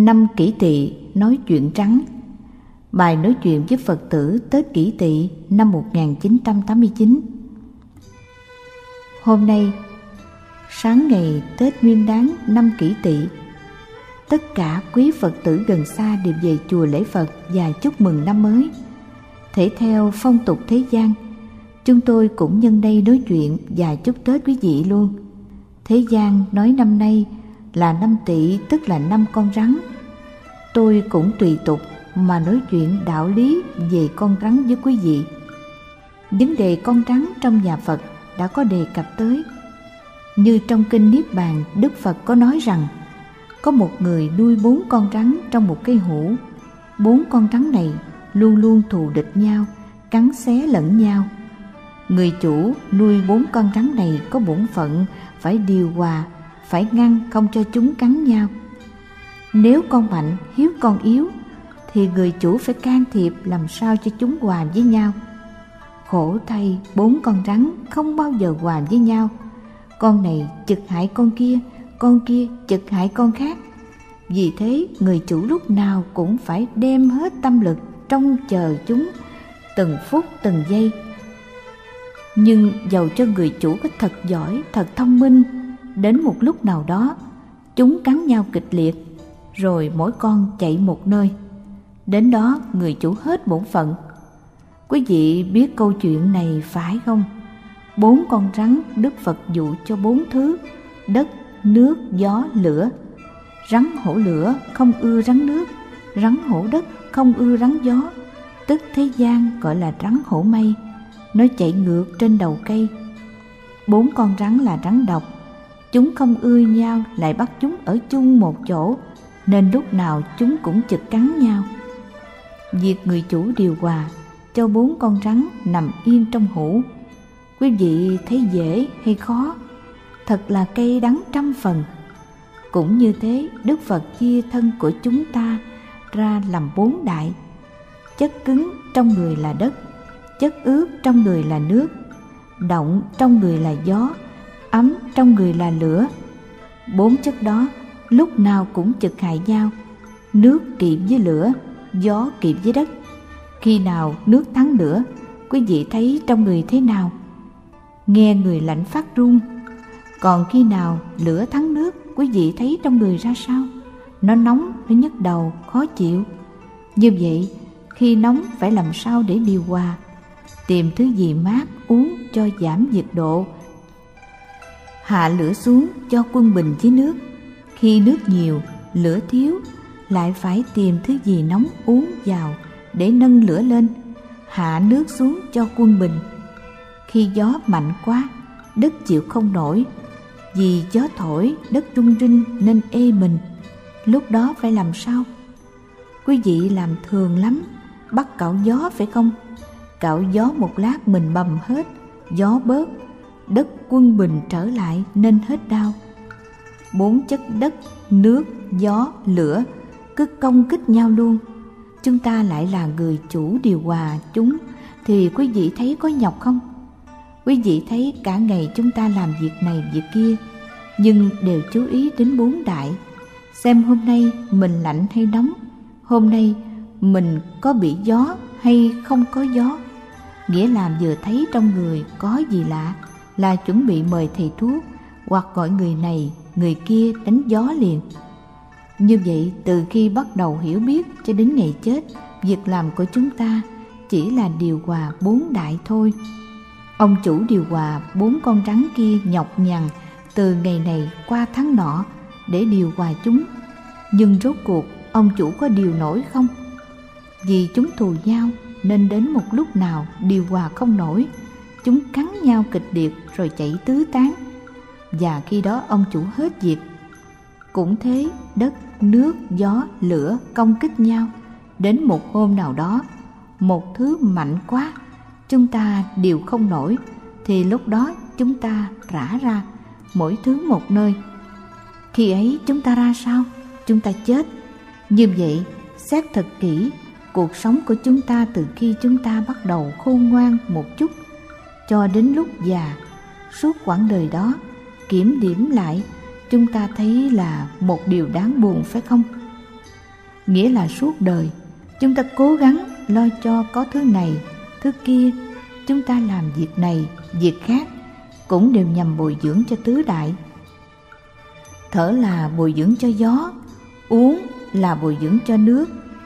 Năm Kỷ Tỵ nói chuyện trắng. Bài nói chuyện với Phật tử Tết Kỷ Tỵ năm 1989. Hôm nay, sáng ngày Tết Nguyên Đán năm Kỷ Tỵ, tất cả quý Phật tử gần xa đều về chùa lễ Phật và chúc mừng năm mới. Thể theo phong tục thế gian, chúng tôi cũng nhân đây nói chuyện và chúc Tết quý vị luôn. Thế gian nói năm nay là năm Tỵ, tức là năm con rắn. Tôi cũng tùy tục mà nói chuyện đạo lý về con rắn với quý vị. Vấn đề con rắn trong nhà Phật đã có đề cập tới. Như trong kinh Niết Bàn, Đức Phật có nói rằng có một người nuôi 4 con rắn trong một cây hũ. 4 con rắn này luôn luôn thù địch nhau, cắn xé lẫn nhau. Người chủ nuôi 4 con rắn này có bổn phận phải điều hòa, phải ngăn không cho chúng cắn nhau. Nếu con mạnh hiếu con yếu thì người chủ phải can thiệp làm sao cho chúng hòa với nhau. Khổ thay, 4 con rắn không bao giờ hòa với nhau. Con này chực hại con kia chực hại con khác. Vì thế người chủ lúc nào cũng phải đem hết tâm lực trông chờ chúng từng phút từng giây. Nhưng dầu cho người chủ có thật giỏi, thật thông minh, đến một lúc nào đó chúng cắn nhau kịch liệt, rồi mỗi con chạy một nơi. Đến đó người chủ hết bổn phận. Quý vị biết câu chuyện này phải không? 4 con rắn Đức Phật dụ cho 4 thứ: đất, nước, gió, lửa. Rắn hổ lửa không ưa rắn nước, rắn hổ đất không ưa rắn gió, tức thế gian gọi là rắn hổ mây. Nó chạy ngược trên đầu cây. 4 con rắn là rắn độc. Chúng không ưa nhau, lại bắt chúng ở chung một chỗ, nên lúc nào chúng cũng chực cắn nhau. Việc người chủ điều hòa cho 4 con rắn nằm yên trong hũ, quý vị thấy dễ hay khó? Thật là cay đắng trăm phần. Cũng như thế, Đức Phật chia thân của chúng ta ra làm 4 đại. Chất cứng trong người là đất, chất ướt trong người là nước, động trong người là gió, ấm trong người là lửa. 4 chất đó lúc nào cũng chực hại nhau. Nước kỵ với lửa, gió kỵ với đất. Khi nào nước thắng lửa, quý vị thấy trong người thế nào? Nghe người lạnh phát run. Còn khi nào lửa thắng nước, quý vị thấy trong người ra sao? Nó nóng, nó nhức đầu, khó chịu. Như vậy, khi nóng phải làm sao để điều hòa? Tìm thứ gì mát uống cho giảm nhiệt độ. Hạ lửa xuống cho quân bình với nước. Khi nước nhiều, lửa thiếu, lại phải tìm thứ gì nóng uống vào để nâng lửa lên. Hạ nước xuống cho quân bình. Khi gió mạnh quá, đất chịu không nổi. Vì gió thổi, đất rung rinh nên ê mình. Lúc đó phải làm sao? Quý vị làm thường lắm, bắt cạo gió phải không? Cạo gió một lát mình bầm hết, gió bớt, đất quân bình trở lại nên hết đau. 4 chất đất, nước, gió, lửa cứ công kích nhau luôn. Chúng ta lại là người chủ điều hòa chúng thì quý vị thấy có nhọc không? Quý vị thấy cả ngày chúng ta làm việc này việc kia, nhưng đều chú ý đến 4 đại. Xem hôm nay mình lạnh hay nóng, hôm nay mình có bị gió hay không có gió. Nghĩa là vừa thấy trong người có gì lạ là chuẩn bị mời thầy thuốc hoặc gọi người này người kia đánh gió liền. Như vậy, từ khi bắt đầu hiểu biết cho đến ngày chết, việc làm của chúng ta chỉ là điều hòa 4 đại thôi. Ông chủ điều hòa 4 con rắn kia nhọc nhằn từ ngày này qua tháng nọ để điều hòa chúng. Nhưng rốt cuộc ông chủ có điều nổi không? Vì chúng thù nhau nên đến một lúc nào điều hòa không nổi, chúng cắn nhau kịch liệt rồi chạy tứ tán. Và khi đó ông chủ hết việc. Cũng thế, đất, nước, gió, lửa công kích nhau. Đến một hôm nào đó, một thứ mạnh quá, chúng ta điều không nổi, thì lúc đó chúng ta rã ra, mỗi thứ một nơi. Khi ấy chúng ta ra sao? Chúng ta chết. Như vậy, xét thật kỹ, cuộc sống của chúng ta từ khi chúng ta bắt đầu khôn ngoan một chút cho đến lúc già, suốt quãng đời đó, kiểm điểm lại, chúng ta thấy là một điều đáng buồn phải không? Nghĩa là suốt đời chúng ta cố gắng lo cho có thứ này, thứ kia. Chúng ta làm việc này, việc khác cũng đều nhằm bồi dưỡng cho tứ đại. Thở là bồi dưỡng cho gió, uống là bồi dưỡng cho nước,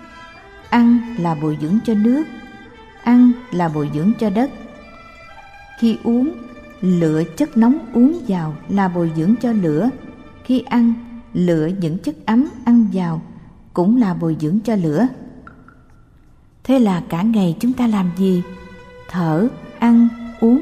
ăn là bồi dưỡng cho nước, ăn là bồi dưỡng cho đất. Khi uống, lựa chất nóng uống vào là bồi dưỡng cho lửa. Khi ăn, lựa những chất ấm ăn vào cũng là bồi dưỡng cho lửa. Thế là cả ngày chúng ta làm gì? Thở, ăn, uống.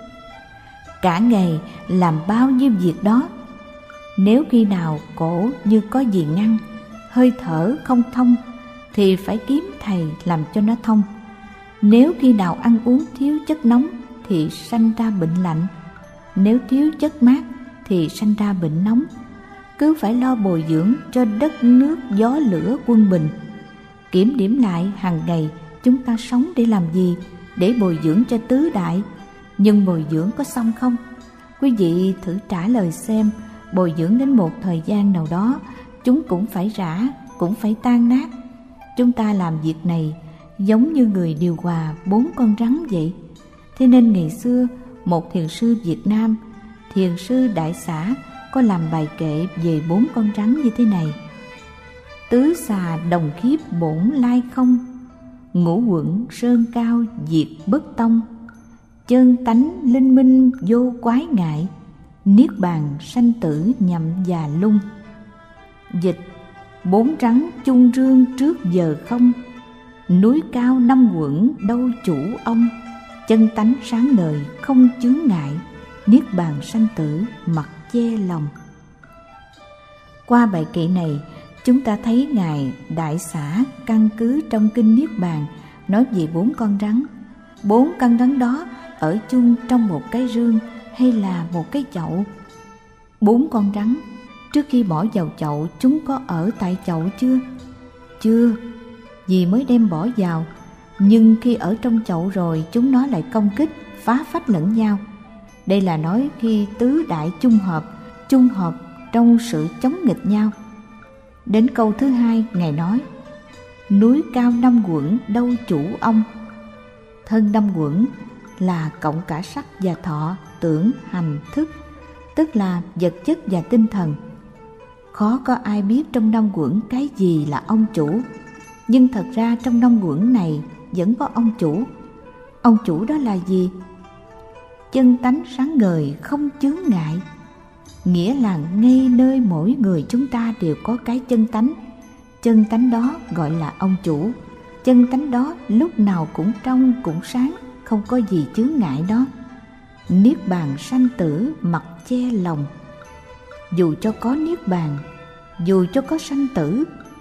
Cả ngày làm bao nhiêu việc đó. Nếu khi nào cổ như có gì ngăn, hơi thở không thông thì phải kiếm thầy làm cho nó thông. Nếu khi nào ăn uống thiếu chất nóng thì sanh ra bệnh lạnh, nếu thiếu chất mát thì sanh ra bệnh nóng. Cứ phải lo bồi dưỡng cho đất nước gió lửa quân bình. Kiểm điểm lại hàng ngày chúng ta sống để làm gì? Để bồi dưỡng cho tứ đại. Nhưng bồi dưỡng có xong không? Quý vị thử trả lời xem. Bồi dưỡng đến một thời gian nào đó, chúng cũng phải rã, cũng phải tan nát. Chúng ta làm việc này giống như người điều hòa 4 con rắn vậy. Thế nên ngày xưa một thiền sư Việt Nam, thiền sư Đại Xã, có làm bài kệ về 4 con rắn như thế này: tứ xà đồng khiếp bổn lai không, ngũ quẩn sơn cao diệt bất tông, chân tánh linh minh vô quái ngại, niết bàn sanh tử nhậm già lung. Dịch: 4 rắn chung rương trước giờ không, núi cao 5 quẩn đâu chủ ông, chân tánh sáng ngời không chướng ngại, niết bàn sanh tử mặc che lòng. Qua bài kệ này, chúng ta thấy Ngài Đại Xã căn cứ trong kinh Niết Bàn nói về 4 con rắn. 4 con rắn đó ở chung trong một cái rương hay là một cái chậu? 4 con rắn trước khi bỏ vào chậu chúng có ở tại chậu chưa? Chưa, vì mới đem bỏ vào. Nhưng khi ở trong chậu rồi chúng nó lại công kích, phá phách lẫn nhau. Đây là nói khi tứ đại chung hợp trong sự chống nghịch nhau. Đến câu thứ 2, Ngài nói: núi cao 5 quẩn đâu chủ ông. Thân 5 quẩn là cộng cả sắc và thọ, tưởng, hành, thức, tức là vật chất và tinh thần. Khó có ai biết trong 5 quẩn cái gì là ông chủ. Nhưng thật ra trong 5 quẩn này vẫn có ông chủ. Ông chủ đó là gì? Chân tánh sáng ngời không chướng ngại. Nghĩa là ngay nơi mỗi người chúng ta đều có cái chân tánh. Chân tánh đó gọi là ông chủ. Chân tánh đó lúc nào cũng trong cũng sáng, không có gì chướng ngại đó. Niết bàn sanh tử mặc che lòng. Dù cho có niết bàn, dù cho có sanh tử,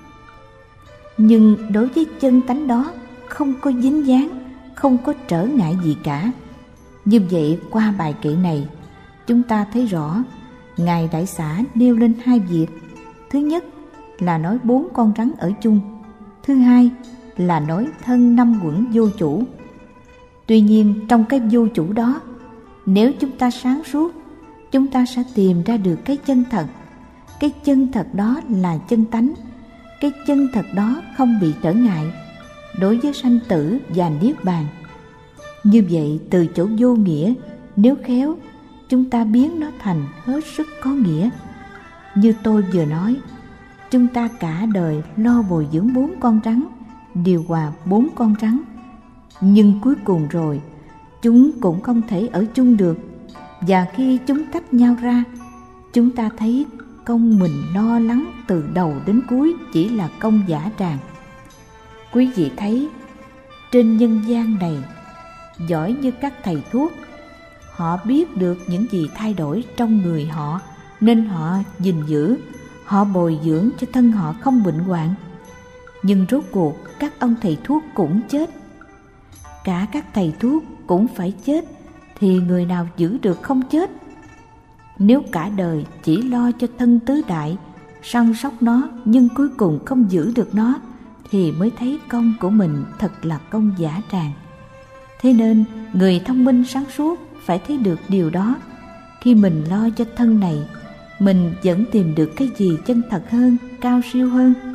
nhưng đối với chân tánh đó không có dính dáng, không có trở ngại gì cả. Như vậy qua bài kệ này chúng ta thấy rõ Ngài Đại Xã nêu lên 2 việc. Thứ nhất là nói 4 con rắn ở chung. Thứ hai là nói thân 5 quẩn vô chủ. Tuy nhiên trong cái vô chủ đó, nếu chúng ta sáng suốt, chúng ta sẽ tìm ra được cái chân thật. Cái chân thật đó là chân tánh. Cái chân thật đó không bị trở ngại đối với sanh tử và niết bàn. Như vậy từ chỗ vô nghĩa, nếu khéo, chúng ta biến nó thành hết sức có nghĩa. Như tôi vừa nói, chúng ta cả đời lo bồi dưỡng 4 con rắn, điều hòa 4 con rắn, nhưng cuối cùng rồi chúng cũng không thể ở chung được. Và khi chúng tách nhau ra, chúng ta thấy công mình lo lắng từ đầu đến cuối chỉ là công giả tràng. Quý vị thấy trên nhân gian này, giỏi như các thầy thuốc, họ biết được những gì thay đổi trong người họ, nên họ gìn giữ, họ bồi dưỡng cho thân họ không bệnh hoạn. Nhưng rốt cuộc các ông thầy thuốc cũng chết. Cả các thầy thuốc cũng phải chết, thì người nào giữ được không chết? Nếu cả đời chỉ lo cho thân tứ đại, săn sóc nó nhưng cuối cùng không giữ được nó, thì mới thấy công của mình thật là công giả tràng. Thế nên người thông minh sáng suốt phải thấy được điều đó. Khi mình lo cho thân này, mình vẫn tìm được cái gì chân thật hơn, cao siêu hơn.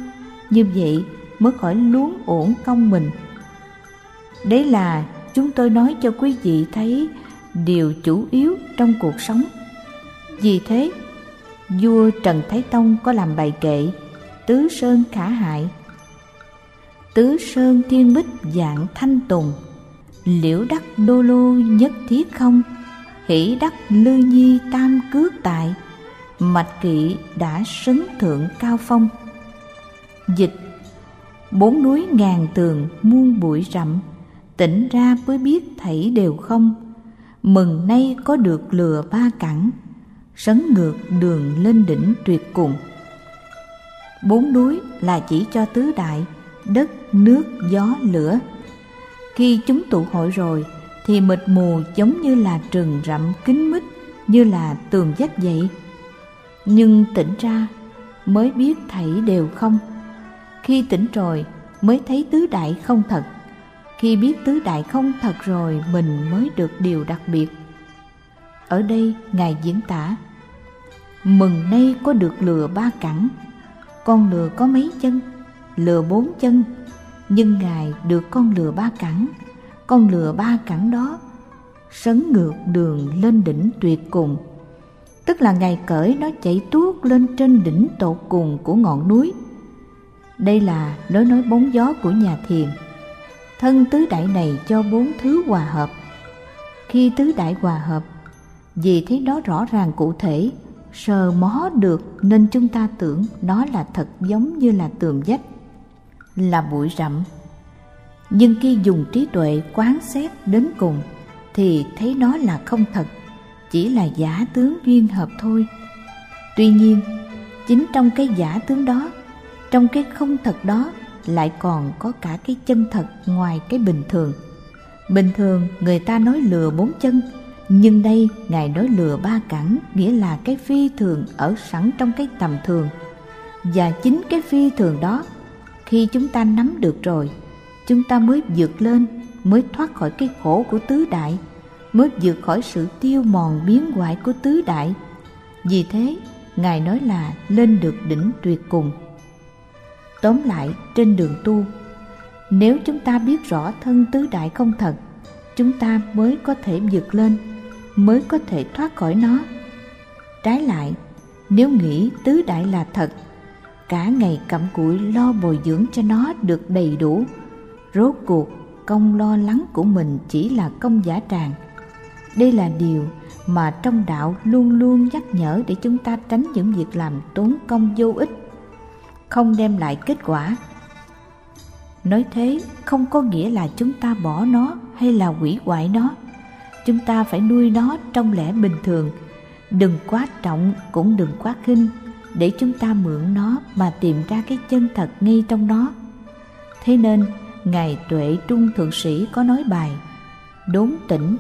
như vậy mới khỏi luống uổng công mình. Đấy là chúng tôi nói cho quý vị thấy điều chủ yếu trong cuộc sống. Vì thế, vua Trần Thái Tông có làm bài kệ Tứ Sơn khả hại. Tứ Sơn thiên bích dạng thanh tùng, liễu đắc đô lô nhất thiết không, hỷ đắc lư nhi tam cước tại, mạch kỵ đã sấn thượng cao phong. Dịch: bốn núi ngàn tường muôn bụi rậm, tỉnh ra mới biết thảy đều không. Mừng nay có được lừa ba cẳng, sấn ngược đường lên đỉnh tuyệt cùng. Bốn núi là chỉ cho tứ đại, đất, nước, gió, lửa. Khi chúng tụ hội rồi thì mịt mù giống như là rừng rậm kín mít, như là tường vách vậy. Nhưng tỉnh ra mới biết thảy đều không. Khi tỉnh rồi mới thấy tứ đại không thật. Khi biết tứ đại không thật rồi mình mới được điều đặc biệt. Ở đây Ngài diễn tả: mừng nay có được lừa ba cẳng. Con lừa có mấy chân? Lừa 4 chân. Nhưng Ngài được con lừa ba cẳng. Con lừa ba cẳng đó sấn ngược đường lên đỉnh tuyệt cùng. Tức là Ngài cởi nó chạy tuốt lên trên đỉnh tột cùng của ngọn núi. Đây là nói bóng gió của nhà thiền. Thân tứ đại này cho 4 thứ hòa hợp. Khi tứ đại hòa hợp, vì thấy nó rõ ràng cụ thể, sờ mó được, nên chúng ta tưởng nó là thật, giống như là tường vách, là bụi rậm. Nhưng khi dùng trí tuệ quán xét đến cùng thì thấy nó là không thật, chỉ là giả tướng duyên hợp thôi. Tuy nhiên, chính trong cái giả tướng đó, trong cái không thật đó, lại còn có cả cái chân thật ngoài cái bình thường. Bình thường người ta nói lừa 4 chân, nhưng đây Ngài nói lừa ba cẳng, nghĩa là cái phi thường ở sẵn trong cái tầm thường. Và chính cái phi thường đó, khi chúng ta nắm được rồi, chúng ta mới vượt lên, mới thoát khỏi cái khổ của tứ đại, mới vượt khỏi sự tiêu mòn biến hoại của tứ đại. Vì thế Ngài nói là lên được đỉnh tuyệt cùng. Tóm lại, trên đường tu, nếu chúng ta biết rõ thân tứ đại không thật, chúng ta mới có thể vượt lên, mới có thể thoát khỏi nó. Trái lại, nếu nghĩ tứ đại là thật, cả ngày cặm cụi lo bồi dưỡng cho nó được đầy đủ, rốt cuộc công lo lắng của mình chỉ là công giả tràng. Đây là điều mà trong đạo luôn luôn nhắc nhở để chúng ta tránh những việc làm tốn công vô ích, không đem lại kết quả. Nói thế không có nghĩa là chúng ta bỏ nó hay là hủy hoại nó. Chúng ta phải nuôi nó trong lẽ bình thường, đừng quá trọng cũng đừng quá khinh, để chúng ta mượn nó mà tìm ra cái chân thật ngay trong nó. Thế nên Ngài Tuệ Trung Thượng Sĩ có nói bài Đốn Tỉnh: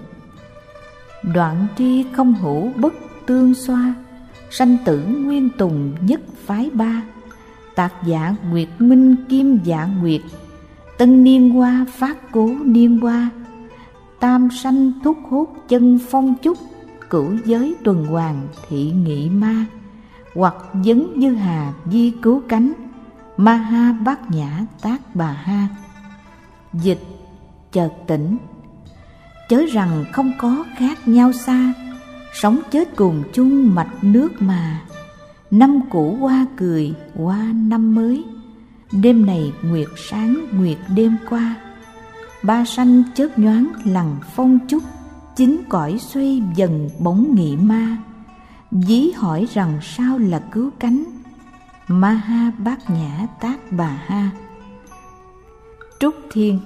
đoạn tri không hữu bất tương xoa, sanh tử nguyên tùng nhất phái ba, tạc dạ nguyệt minh kim dạ nguyệt, tân niên hoa phát cố niên hoa, tam sanh thúc hút chân phong chúc, cửu giới tuần hoàn thị nghị ma, hoặc vấn dư hà di cứu cánh, ma ha bát nhã tác bà ha. Dịch: chợt tỉnh, chớ rằng không có khác nhau xa, sống chết cùng chung mạch nước mà. Năm cũ qua cười qua năm mới, đêm này nguyệt sáng nguyệt đêm qua. Ba sanh chớp nhoáng lằn phong chúc, chín cõi xoay dần bóng nghị ma. Dí hỏi rằng sao là cứu cánh, ma ha bát nhã tác bà ha. Trúc Thiên.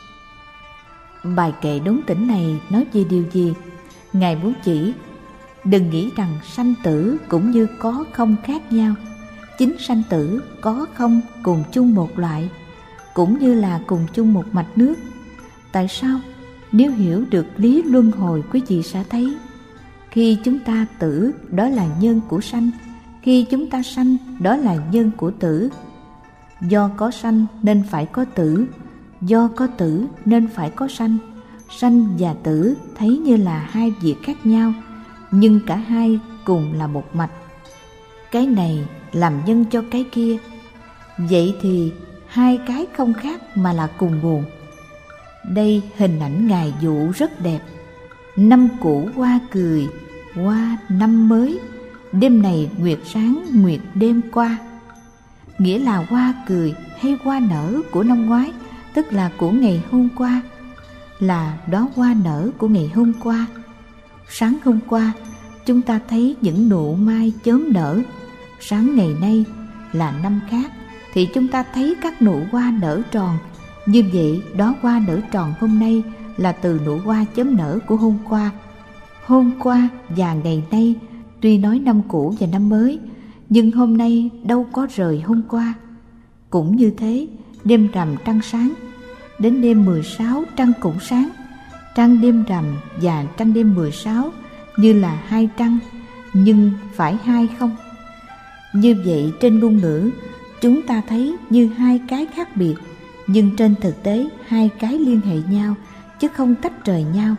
Bài kệ Đốn Tỉnh này nói về điều gì? Ngài muốn chỉ đừng nghĩ rằng sanh tử cũng như có không khác nhau. Chính sanh tử có không cùng chung một loại, cũng như là cùng chung một mạch nước. Tại sao? Nếu hiểu được lý luân hồi, quý vị sẽ thấy khi chúng ta tử, đó là nhân của sanh. Khi chúng ta sanh, đó là nhân của tử. Do có sanh nên phải có tử, do có tử nên phải có sanh. Sanh và tử thấy như là hai việc khác nhau, nhưng cả hai cùng là một mạch. Cái này làm nhân cho cái kia, Vậy thì hai cái không khác mà là cùng nguồn. Đây hình ảnh Ngài dụ rất đẹp. Năm cũ hoa cười, qua năm mới, đêm này nguyệt sáng, nguyệt đêm qua. Nghĩa là hoa cười hay hoa nở của năm ngoái, tức là của ngày hôm qua, là đóa hoa nở của ngày hôm qua. Sáng hôm qua chúng ta thấy những nụ mai chớm nở. Sáng ngày nay là năm khác thì chúng ta thấy các nụ hoa nở tròn. Như vậy đóa hoa nở tròn hôm nay là từ nụ hoa chớm nở của hôm qua. Hôm qua và ngày nay tuy nói năm cũ và năm mới, nhưng hôm nay đâu có rời hôm qua. Cũng như thế, đêm rằm trăng sáng, đến đêm 16 trăng cũng sáng. Trăng đêm rằm và trăng đêm 16 như là hai trăng, nhưng phải hai không? Như vậy trên ngôn ngữ chúng ta thấy như hai cái khác biệt, nhưng trên thực tế hai cái liên hệ nhau chứ không tách rời nhau.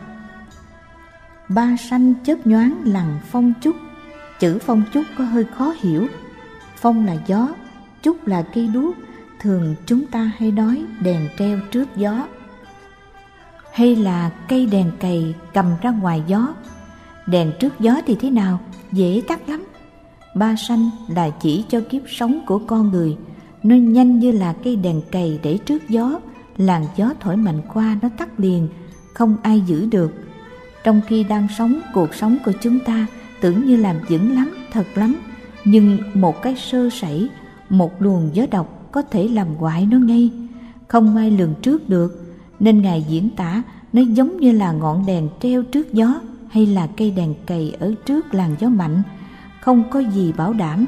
Ba sanh chớp nhoáng lằn phong trúc. Chữ phong trúc có hơi khó hiểu. Phong là gió, trúc là cây đuốc. Thường chúng ta hay nói đèn treo trước gió, hay là cây đèn cày cầm ra ngoài gió. Đèn trước gió thì thế nào? Dễ tắt lắm. Ba sanh là chỉ cho kiếp sống của con người. Nó nhanh như là cây đèn cày để trước gió, làn gió thổi mạnh qua nó tắt liền, không ai giữ được. Trong khi đang sống, cuộc sống của chúng ta tưởng như làm vững lắm, thật lắm, nhưng một cái sơ sẩy, một luồng gió độc có thể làm hoại nó ngay, không ai lường trước được. Nên Ngài diễn tả nó giống như là ngọn đèn treo trước gió, hay là cây đèn cày ở trước làn gió mạnh, không có gì bảo đảm.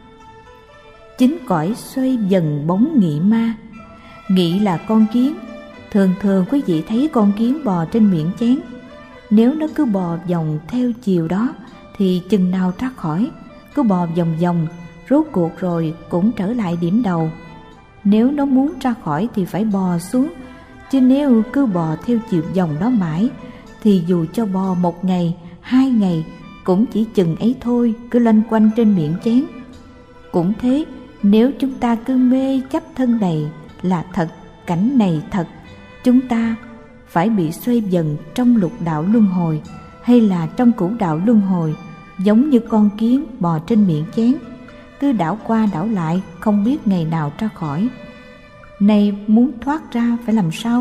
Chính cõi xoay dần bóng nghị ma. Nghị là con kiến. Thường thường quý vị thấy con kiến bò trên miệng chén. Nếu nó cứ bò vòng theo chiều đó thì chừng nào ra khỏi. Cứ bò vòng vòng, rốt cuộc rồi cũng trở lại điểm đầu. Nếu nó muốn ra khỏi thì phải bò xuống, chứ nếu cứ bò theo chiều vòng đó mãi thì dù cho bò 1 ngày, 2 ngày cũng chỉ chừng ấy thôi, cứ loanh quanh trên miệng chén. Cũng thế, nếu chúng ta cứ mê chấp thân này là thật, cảnh này thật, chúng ta phải bị xoay dần trong lục đạo luân hồi hay là trong cửu đạo luân hồi, giống như con kiến bò trên miệng chén, cứ đảo qua đảo lại, không biết ngày nào ra khỏi. Này, muốn thoát ra phải làm sao?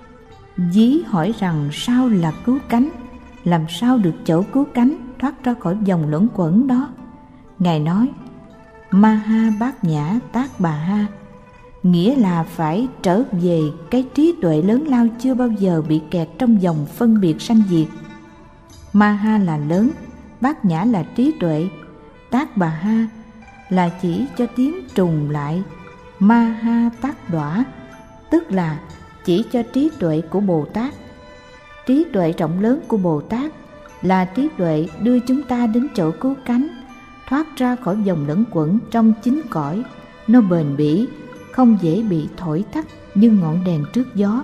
Dí hỏi rằng sao là cứu cánh, làm sao được chỗ cứu cánh thoát ra khỏi vòng luẩn quẩn đó? Ngài nói Maha Bát Nhã Tát Bà Ha, nghĩa là phải trở về cái trí tuệ lớn lao chưa bao giờ bị kẹt trong vòng phân biệt sanh diệt. Maha là lớn, Bát Nhã là trí tuệ, Tát Bà Ha là chỉ cho tiếng trùng lại Maha Tát Đọa, tức là chỉ cho trí tuệ của Bồ Tát. Trí tuệ rộng lớn của Bồ Tát là trí tuệ đưa chúng ta đến chỗ cứu cánh, thoát ra khỏi vòng lẫn quẩn trong chính cõi. Nó bền bỉ, không dễ bị thổi tắt như ngọn đèn trước gió.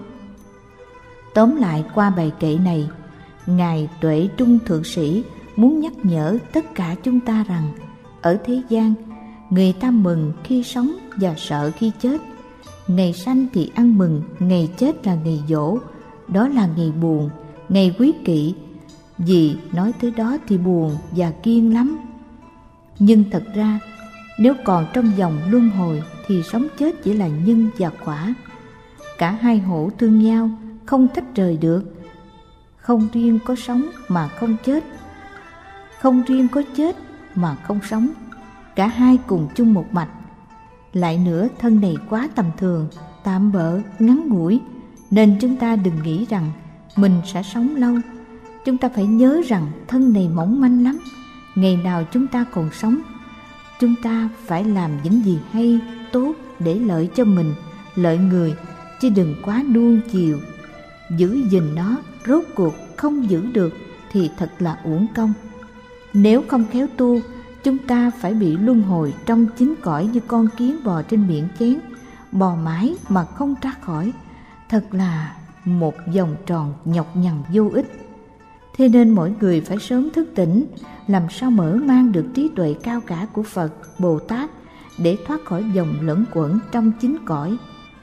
Tóm lại, qua bài kệ này, Ngài Tuệ Trung Thượng Sĩ muốn nhắc nhở tất cả chúng ta rằng ở thế gian, người ta mừng khi sống và sợ khi chết. Ngày sanh thì ăn mừng, ngày chết là ngày dỗ, đó là ngày buồn, ngày quý kỵ. Vì nói tới đó thì buồn và kiêng lắm. Nhưng thật ra, nếu còn trong vòng luân hồi thì sống chết chỉ là nhân và quả. Cả hai hổ thương nhau, không tách rời được. Không riêng có sống mà không chết, không riêng có chết mà không sống, cả hai cùng chung một mạch. Lại nữa, thân này quá tầm thường, tạm bợ, ngắn ngủi, nên chúng ta đừng nghĩ rằng mình sẽ sống lâu. Chúng ta phải nhớ rằng thân này mỏng manh lắm. Ngày nào chúng ta còn sống, chúng ta phải làm những gì hay, tốt để lợi cho mình, lợi người, chứ đừng quá nuông chiều. Giữ gìn nó, rốt cuộc không giữ được thì thật là uổng công. Nếu không khéo tu, chúng ta phải bị luân hồi trong chính cõi như con kiến bò trên miệng chén, bò mãi mà không ra khỏi. Thật là một vòng tròn nhọc nhằn vô ích. Thế nên mỗi người phải sớm thức tỉnh, làm sao mở mang được trí tuệ cao cả của Phật, Bồ Tát để thoát khỏi vòng luẩn quẩn trong chính cõi.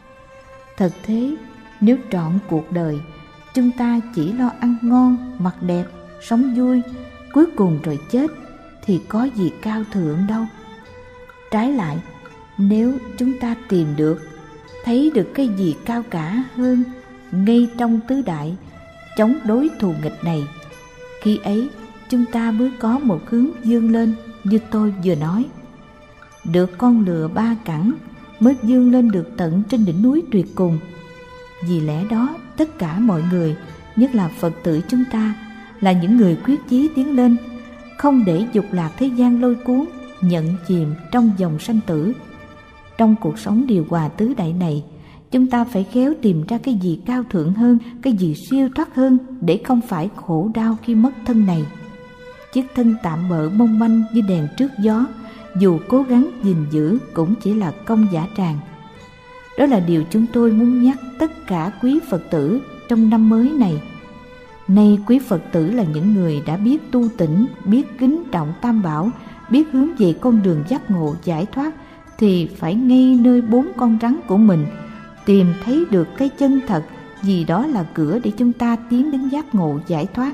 Thật thế, nếu trọn cuộc đời chúng ta chỉ lo ăn ngon, mặc đẹp, sống vui, cuối cùng rồi chết, thì có gì cao thượng đâu. Trái lại, nếu chúng ta tìm được, thấy được cái gì cao cả hơn ngay trong tứ đại chống đối thù nghịch này, khi ấy chúng ta mới có một hướng vươn lên như tôi vừa nói. Được con lừa ba cẳng mới vươn lên được tận trên đỉnh núi tuyệt cùng. Vì lẽ đó, tất cả mọi người, nhất là Phật tử chúng ta, là những người quyết chí tiến lên, không để dục lạc thế gian lôi cuốn, nhận chìm trong dòng sanh tử. Trong cuộc sống điều hòa tứ đại này, chúng ta phải khéo tìm ra cái gì cao thượng hơn, cái gì siêu thoát hơn, để không phải khổ đau khi mất thân này. Chiếc thân tạm bợ mong manh như đèn trước gió, dù cố gắng gìn giữ cũng chỉ là công giả tràng. Đó là điều chúng tôi muốn nhắc tất cả quý Phật tử trong năm mới này. Nay quý Phật tử là những người đã biết tu tỉnh, biết kính trọng Tam Bảo, biết hướng về con đường giác ngộ giải thoát, thì phải ngay nơi 4 con rắn của mình tìm thấy được cái chân thật, vì đó là cửa để chúng ta tiến đến giác ngộ giải thoát.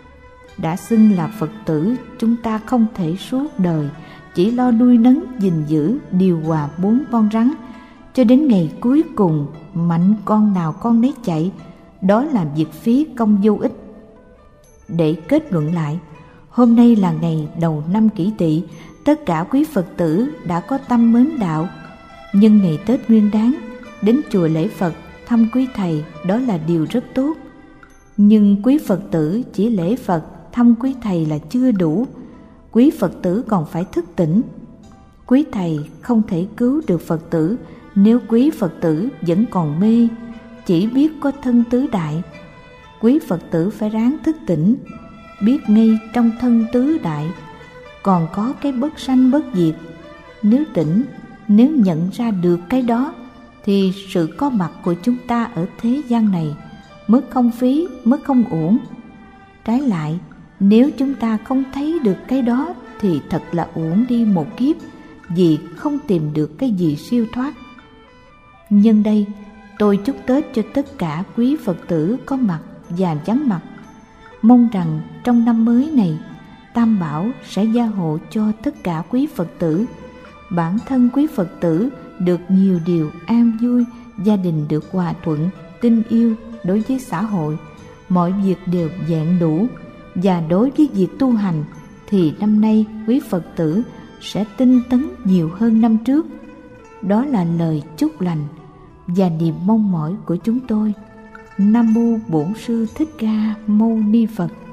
Đã xưng là Phật tử, chúng ta không thể suốt đời chỉ lo nuôi nấng, gìn giữ, điều hòa 4 con rắn, cho đến ngày cuối cùng mạnh con nào con nấy chạy, đó là việc phí công vô ích. Để kết luận lại, hôm nay là ngày đầu năm Kỷ Tỵ, tất cả quý Phật tử đã có tâm mến đạo. Nhưng ngày Tết Nguyên Đán, đến chùa lễ Phật, thăm quý thầy, đó là điều rất tốt. Nhưng quý Phật tử chỉ lễ Phật, thăm quý thầy là chưa đủ. Quý Phật tử còn phải thức tỉnh. Quý thầy không thể cứu được Phật tử nếu quý Phật tử vẫn còn mê, chỉ biết có thân tứ đại. Quý Phật tử phải ráng thức tỉnh, biết ngay trong thân tứ đại còn có cái bất sanh bất diệt. Nếu tỉnh, nếu nhận ra được cái đó, thì sự có mặt của chúng ta ở thế gian này mới không phí, mới không uổng. Trái lại, nếu chúng ta không thấy được cái đó thì thật là uổng đi một kiếp, vì không tìm được cái gì siêu thoát. Nhân đây, tôi chúc Tết cho tất cả quý Phật tử có mặt và vắng mặt. Mong rằng trong năm mới này, Tam Bảo sẽ gia hộ cho tất cả quý Phật tử. Bản thân quý Phật tử được nhiều điều an vui, gia đình được hòa thuận, tin yêu. Đối với xã hội, mọi việc đều vẹn đủ. Và đối với việc tu hành, thì năm nay quý Phật tử sẽ tinh tấn nhiều hơn năm trước. Đó là lời chúc lành và niềm mong mỏi của chúng tôi. Nam mô Bổn Sư Thích Ca Mâu Ni Phật.